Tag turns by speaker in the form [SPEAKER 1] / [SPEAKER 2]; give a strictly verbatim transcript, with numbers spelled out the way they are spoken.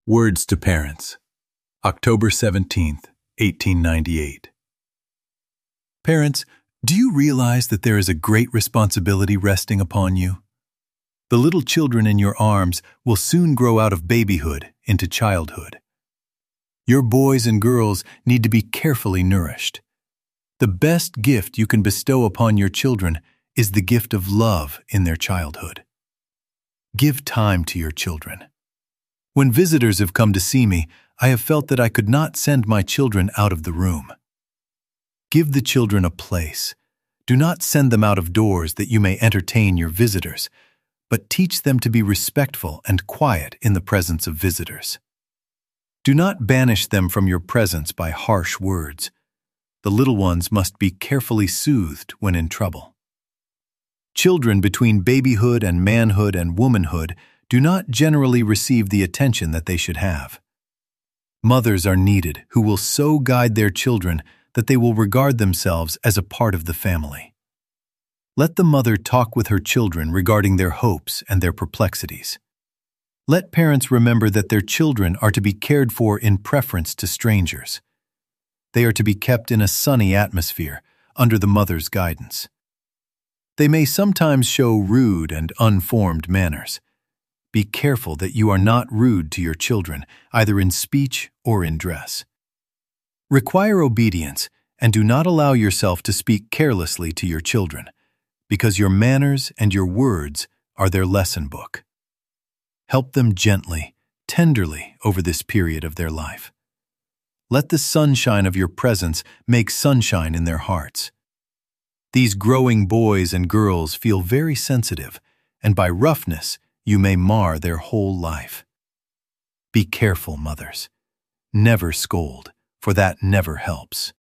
[SPEAKER 1] Words to Parents, October seventeenth, eighteen ninety-eight. Parents, do you realize that there is a great responsibility resting upon you? The little children in your arms will soon grow out of babyhood into childhood. Your boys and girls need to be carefully nourished. The best gift you can bestow upon your children is the gift of love in their childhood. Give time to your children. When visitors have come to see me, I have felt that I could not send my children out of the room. Give the children a place. Do not send them out of doors that you may entertain your visitors, but teach them to be respectful and quiet in the presence of visitors. Do not banish them from your presence by harsh words. The little ones must be carefully soothed when in trouble. Children between babyhood and manhood and womanhood do not generally receive the attention that they should have. Mothers are needed who will so guide their children that they will regard themselves as a part of the family. Let the mother talk with her children regarding their hopes and their perplexities. Let parents remember that their children are to be cared for in preference to strangers. They are to be kept in a sunny atmosphere under the mother's guidance. They may sometimes show rude and unformed manners. Be careful that you are not rude to your children, either in speech or in dress. Require obedience and do not allow yourself to speak carelessly to your children, because your manners and your words are their lesson book. Help them gently, tenderly over this period of their life. Let the sunshine of your presence make sunshine in their hearts. These growing boys and girls feel very sensitive, and by roughness, you may mar their whole life. Be careful, mothers. Never scold, for that never helps.